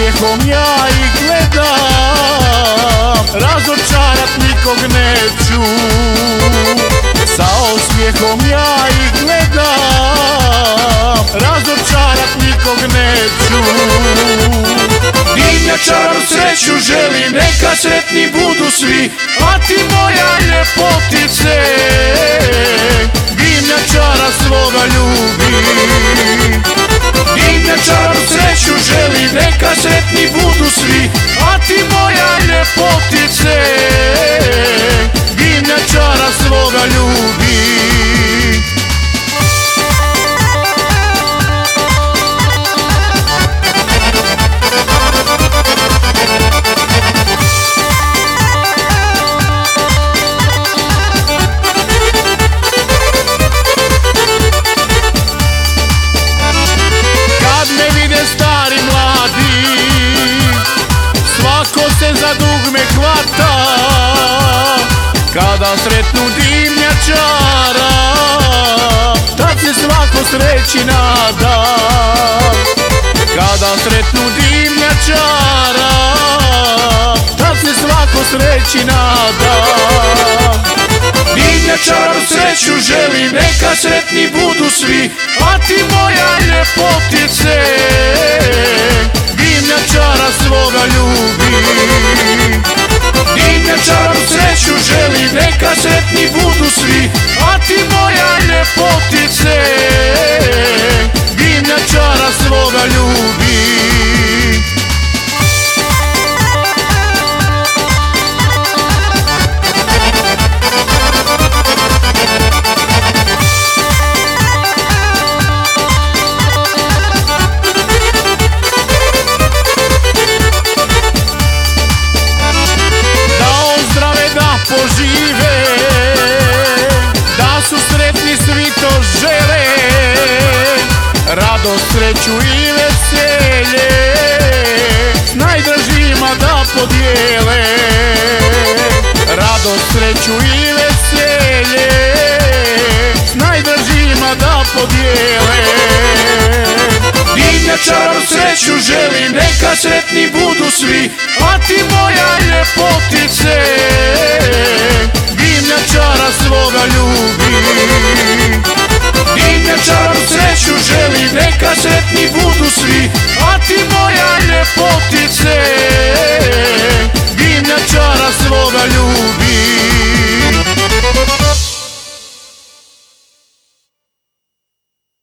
osmijehom ja ih gledam, razočarat nikog neću. Sa osmijehom ja ih gledam, razočarat nikog neću. Dimnjačaru sreću želim, neka sretni budu svi, a ti moja ljepotice, dimnjačara svoga ljubi. Dimnjačaru sreću želim, neka sretni budu svi, a ti moja ljepotice, dimnjačara svoga ljubi. Za dugme hvata kada sretnu dimnjačara, tad se svako sreći nada. Kada sretnu dimnjačara, tad se svako sreći nada. Dimnjačaru sreću želim, neka sretni budu svi, a ti moja ljepotice, dimnjačara svoga ljubi. Dimnjačaru sreću želim, neka sretni budu svi, a ti moja ljepotice, dimnjačara svoga ljubi. Požive, da su sretni svi to žele, radost, sreću i veselje s najdražima da podijele. Radost, sreću i veselje s najdražima da podijele. Dimnjačaru sreću želim, neka sretni budu svi, a ti moja ljepotice, dimnjačara svoga ljubi. Dimnjačaru sreću želim, neka sretni budu svi, a ti moja ljepotice, dimnjačara svoga ljubi.